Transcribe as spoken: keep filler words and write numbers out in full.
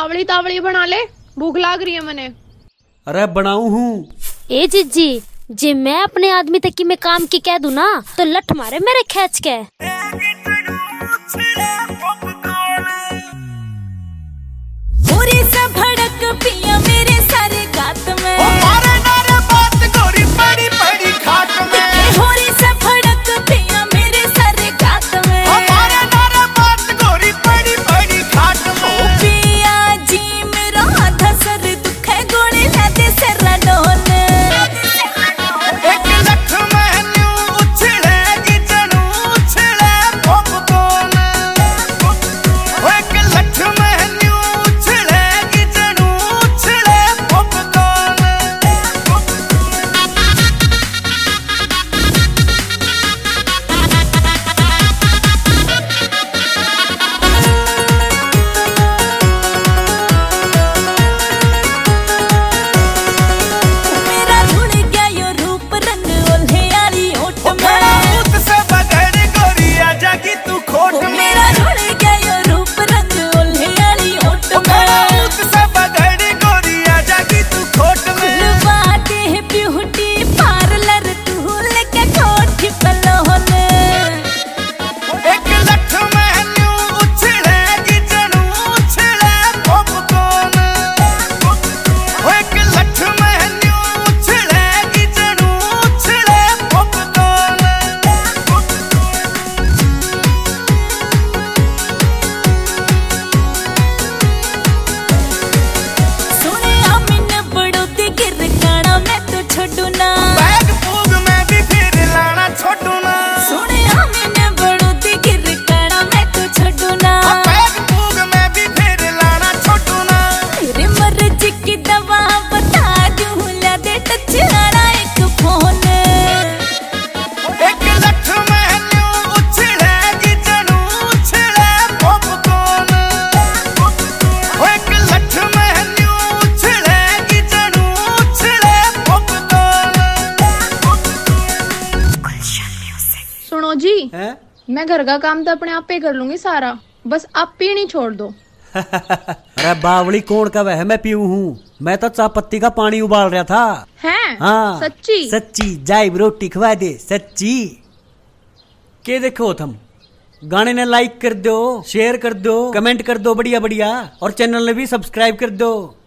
तावड़ी तावड़ी बना ले, भूख लाग रही है मने। अरे बनाऊ हूँ। ए जीजी, जे मैं अपने आदमी तक की मैं काम की कह दूं ना तो लठ मारे मेरे खेच के। पूरी सा भड़क पिया मेरे सारे गात में, ओ मारे नारे बात गोरी बड़ी बड़ी खाट में। पूरी सा भड़क पिया मेरे सारे गात में, ओ मारे नारे बात गोरी बड़ी बड़ी खाट में। पिया जी मेरा आधा सर दुखे गोली लादे सरा डोले। एक लख महन्यू उछलेगी जनू उछले पॉपकॉर्न। एक लख महन्यू उछलेगी जनू उछले पॉपकॉर्न। मेरा धुल गया यो रूप रंग ओल्हे यारी ओठ ओ में, बड़ा ऊत से बगैर गोरी आ जागी तू खोट में। मेरा धुल गया यो रूप रंग ओल्हे यारी ओठ ओ बड़ा में। ऊत से बगैर गोरी आ जागी तू खोट में। बाटे है ब्यूटी पार्लर तू लेके कोठी पलोने। एक लख महन्यू उछलेगी जनू उछले पॉपकॉर्न। एक लख महन्यू उछलेगी जनू उछले पॉपकॉर्न। सुने आमिन बड़ो दी गिर काना मैं तो छोड़ू ना। बैग पूग में भी फिर लाना छोटू ना। सुने आमिन बड़ो दी गिर काना मैं तो छोड़ू ना। बैग पूग में भी फिर लाना छोटू ना। तेरे मर्जी की दवा बता दूं ला दे टच आना एक फोन। एक लख महन्यू उछलेगी जनू उछले पॉपकॉर्न। एक लख महन्यू उछलेगी जनू उछले पॉपकॉर्न। सुनो जी, हैं? मैं घर का काम तो अपने आप पे कर लूंगी सारा, बस आप पीनी छोड़ दो। अरे बावली कौन का वह मैं पीऊ हूँ। मैं तो चाय पत्ती का पानी उबाल रहा था। हैं? हाँ सच्ची? सच्ची जाइब रोटी खवा दे सच्ची। के देखो तुम गाने ने लाइक कर दो, शेयर कर दो, कमेंट कर दो बढ़िया बढ़िया, और चैनल ने भी सब्सक्राइब कर दो।